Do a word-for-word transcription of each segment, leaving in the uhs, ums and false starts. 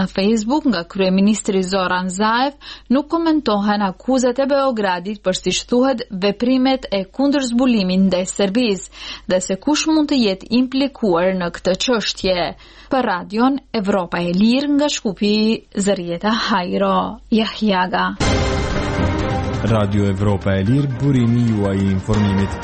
në Facebook nga kryeministri Zoran Zaev, nuk komentohen akuzat e Beogradit për siç thuhet veprimet e kundërzbulimit ndaj Serbisë dhe se kush mund të jetë implikuar në këtë çështje. Për radion Evropa e Lirë nga Shkupi, Zërieta Hajro Jahjaga. Radio Evropa e Lirë, burimi juaj i informimit.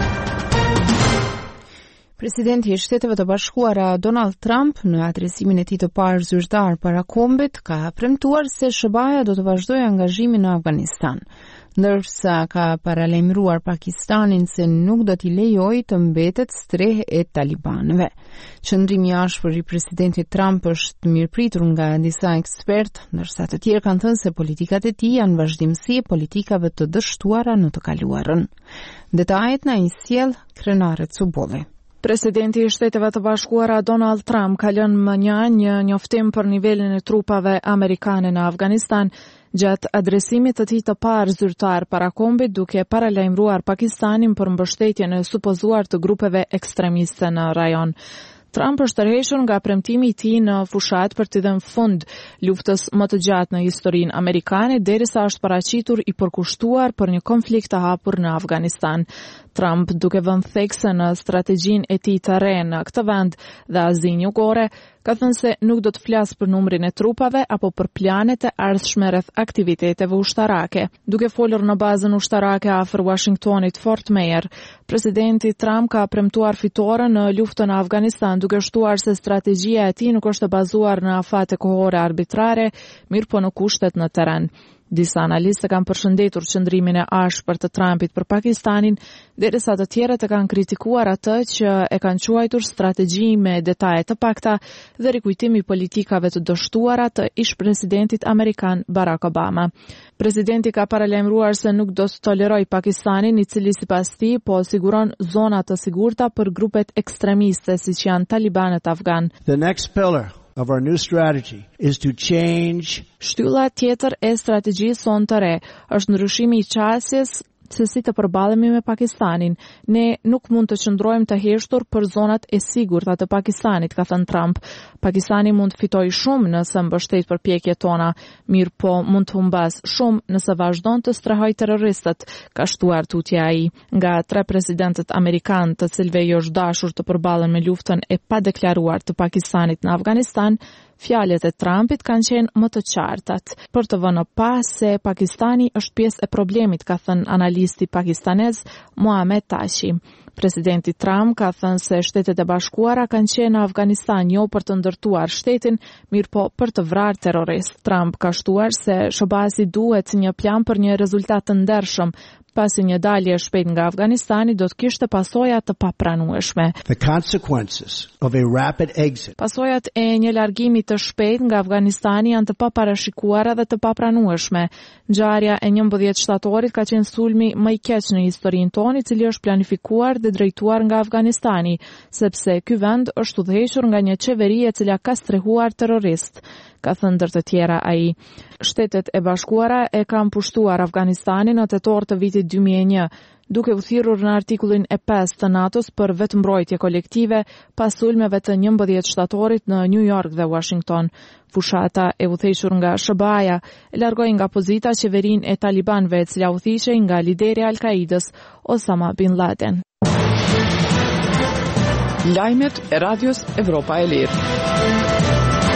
Presidenti i Shteteve të Bashkuara Donald Trump në adresimin e tij të parë zyrtar para kombit ka premtuar se S B A-ja do të vazhdojë angazhimin në Afganistan, ndërsa ka paralajmëruar Pakistanin se nuk do t'i lejojë të mbetet strehë e talibanëve. Qëndrimi i ashpër i presidentit Trump është mirëpritur nga disa ekspertë, ndërsa të tjerë kanë thënë se politikat e tij janë vazhdimsi e politikave të dështuara në të kaluarën. Detajet na i sjell Krenare Cubolli. Presidenti i Shteteve të Bashkuara Donald Trump ka lënë më një një njoftim për nivelin e trupave amerikane në Afganistan gjatë adresimit të tij të parë zyrtar para kombit, duke paralajmëruar Pakistanin për mbështetjen e supozuar të grupeve ekstremiste në rajon. Trump është tërhequr nga premtimi i tij në fushat për të dhënë fund luftës më të gjatë në historinë amerikane, derisa është paraqitur i përkushtuar për një konflikt të hapur në Afganistan. Trump, duke vënë thekse në strategjinë e tij të re në këtë vend dhe Azinë Jugore, ka thënë se nuk do të flasë për numrin e trupave apo për planet e ardhshme rreth aktiviteteve ushtarake. Duke folur në bazën ushtarake afër Washingtonit Fort Meyer, presidenti Trump ka premtuar fitore në luftën në Afganistan, duke shtuar se strategjia e tij nuk është e bazuar në afate kohore arbitrare, mirë po në kushtet në terren. Disa analistë kanë përshëndetur qëndrimin e ashpër të Trumpit për Pakistanin, derisa të tjerët e kanë kritikuar atë që e kanë quajtur strategji me detaje të pakta dhe rikujtimi politikave të dështuara të ish-presidentit amerikan Barack Obama. Presidenti ka paralajmëruar se nuk do të toleroj Pakistanin, i cili sipas tij po siguron zona të sigurta për grupet ekstremiste siç janë talibanët afgan. The next pillar of our new strategy is to change. Shtylla tjetër e strategjisë sonë të re është ndryshimi i qasjes se si të përballemi me Pakistanin. Ne nuk mund të qëndrojmë të heshtur për zonat e sigurta të Pakistanit, ka thënë Trump. Pakistani mund të fitojë shumë nëse mbështet përpjekjet tona, mirë po mund të humbas shumë nëse vazhdon të strehojë terroristët, ka shtuar tutje ai. Nga tre presidentët amerikanë të cilëve i është dashur të përballen me luftën e padeklaruar të Pakistanit në Afganistan, fjalët e Trumpit kanë qenë më të qartat. Për të vënë pas se Pakistani është pjesë e problemit, ka thënë analisti pakistanez Mohamed Tashi. Presidenti Trump ka thënë se Shtetet e Bashkuara kanë qenë në Afganistan jo për të ndërtuar shtetin, mirë po për të vrarë terrorist. Trump ka shtuar se S B A-si duhet një plan për një rezultat të ndershëm, pasi një dalje shpejt nga Afganistani do të kishte pasoja të papranueshme. The consequences of a rapid exit. Pasojat e një largimi të shpejt nga Afganistani janë të paparashikuara dhe të papranueshme. Ngjarja e njëmbëdhjetë shtatorit ka qenë sulmi më i keq në historinë tonë, i cili është planifikuar dhe drejtuar nga Afganistani, sepse ky vend është udhëhequr nga një qeveri e cila ka strehuar terrorist, ka thënë ndër të tjera ai. Shtetet e Bashkuara e kanë pushtuar Afganistanin në tetor të vitit dy mijë e një, duke u thirrur në artikullin e pesë të NATO-s për vetëmbrojtje kolektive pas sulmeve të njëmbëdhjetë shtatorit në New York dhe Washington. Fushata e udhëhequr nga S B A-ja e largoi nga pozita qeverinë e talibanëve, e cila udhëhiqej nga lideri i Al-Qaidës Osama bin Laden. Lajmet e Radios Evropa e Lirë.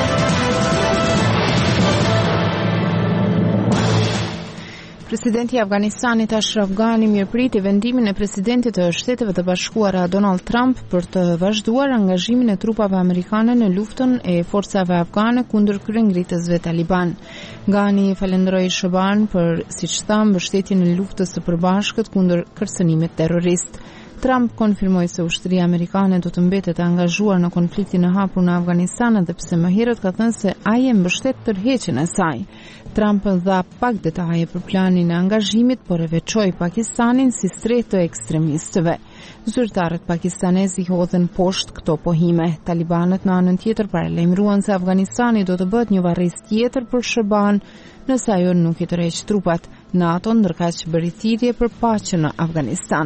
Presidenti i Afganistanit Ashraf Ghani mirëpriti vendimin e presidentit të Shteteve të Bashkuara Donald Trump për të vazhduar angazhimin e trupave amerikane në luftën e forcave afgane kundër kryengritësve taliban. Ghani falenderoi S B A-n për, siç tha, mbështetjen e luftës së përbashkët kundër kërcënimit terrorist. Trump konfirmoi se ushtria amerikane do të mbetet e angazhuar në konfliktin e hapur në Afganistan, edhe pse më herët ka thënë se ai e mbështet tërheqjen e saj. Trump dha pak detaje për planin e angazhimit, por e veçoi Pakistanin si strehë të ekstremistëve. Zyrtarët pakistanezi hodhen poshtë këto pohime. Talibanët në anën tjetër paralajmëruan se Afganistani do të bëhet një varrezë tjetër për S B A-n nëse ajo nuk i tërheq trupat. NATO ndërkaq bëri thirrje për paqen në Afganistan.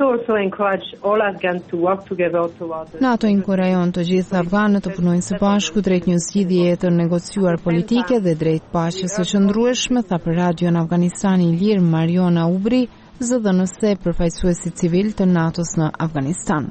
NATO inkurajon të gjithë afganët të punojnë së bashku drejt një zgjidhjeje të negociuar politike dhe drejt paqes së qëndrueshme, tha për radion Afganistani i Lirë Mariona Ubri, zë D N S përfaqësuesi civil të NATO-s në Afganistan.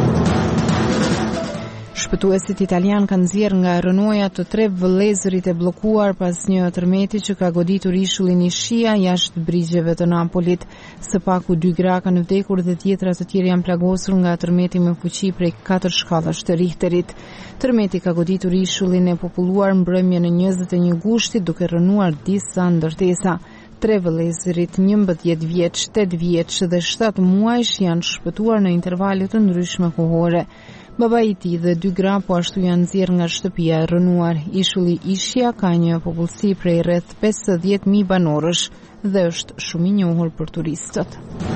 Shpëtuesit italian kanë nxjerrë nga rënoja të tre vëllezërit e bllokuar pas një tërmeti që ka goditur ishullin Ischia jashtë brigjeve të Napolit. Së paku dy gra kanë vdekur dhe tjetra të tjerë janë plagosur nga tërmeti me fuqi prej katër shkallash të Richterit. Tërmeti ka goditur ishullin e populluar mbrëmjen e njëzet e një gushtit duke rënuar disa ndërtesa. Tre vëllezërit njëmbëdhjetë vjeç, tetë vjeç dhe shtatë muajsh janë shpëtuar në intervale të ndryshme kohore. Baba i tij dhe dy gra po ashtu janë nxjerrë nga shtëpia e rënuar. Ishulli Ischia ka një popullsi prej rreth pesëdhjetë mijë banorësh dhe është shumë i njohur për turistët.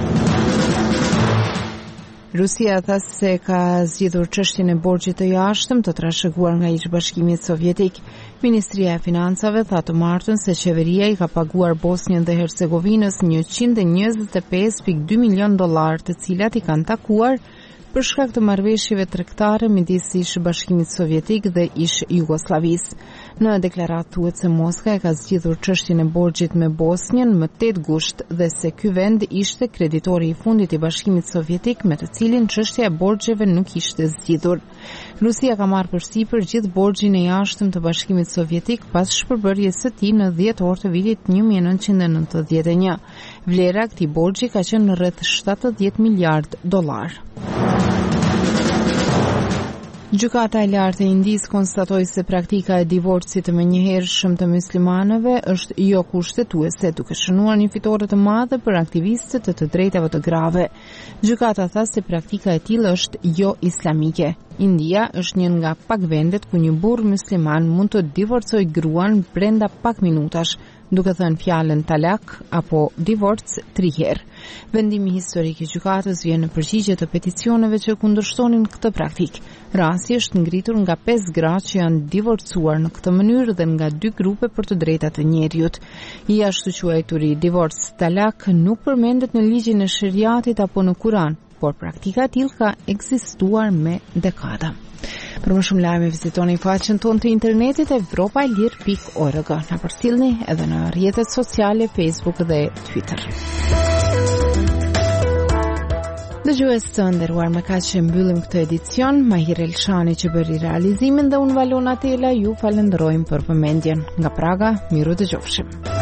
Rusia tha se ka zgjidhur çështjen e borxhit të jashtëm të trashëguar nga ish-bashkimi sovjetik. Ministria e Financave tha të martën se qeveria i ka paguar Bosnjën dhe Hercegovinës njëqind e njëzet e pesë pikë dy milion dollar, të cilat i kanë takuar për shkak të marrëveshjeve tregtare midis ish-bashkimit sovjetik dhe ish-Jugosllavisë. Në deklaratë thuhet se Moska e ka zgjidhur çështjen e borxhit me Bosnjën më tetë gusht dhe se ky vend ishte kreditori i fundit i Bashkimit Sovjetik me të cilin çështja e borxheve nuk ishte zgjidhur. Rusia ka marrë përsipër gjithë borxhin e jashtëm të Bashkimit Sovjetik pas shpërbërjes së tij në dhjetor të vitit një mijë e nëntëqind e nëntëdhjetë e një. Vlera e këtij borxhi ka qenë rreth shtatëdhjetë miliard dollar. Gjykata e lartë e Indisë konstatoi se praktika e divorcit të menjëhershëm të muslimanëve është jo kushtetuese, duke shënuar një fitore të madhe për aktivistët e të drejtave të grave. Gjykata tha se praktika e tillë është jo islamike. India është një nga pak vendet ku një burr musliman mund të divorcojë gruan brenda pak minutash, duke thënë fjalën talak apo divorc tri herë. Vendimi historik i gjykatës vjen në përgjigje të peticioneve që kundërshtonin këtë praktikë. Rasti është ngritur nga pesë gra që janë divorcuar në këtë mënyrë dhe nga dy grupe për të drejtat të njerëzit. I ashtu quajturi divorc talak nuk përmendet në ligjin e shariatit apo në Kur'an, por praktika e tillë ka ekzistuar me dekada. Për më shumë lajme vizitoni faqen tonë të internetit evropaelir pikë org. Na përcjellni edhe në rrjetet sociale Facebook dhe Twitter. Dëgjues të nderuar, me kaq që mbyllim këtë edicion. Mahir Elshani që bëri realizimin dhe unë Valona Tela ju falenderojmë për vëmendjen. Nga Praga, miru dëgjofshim.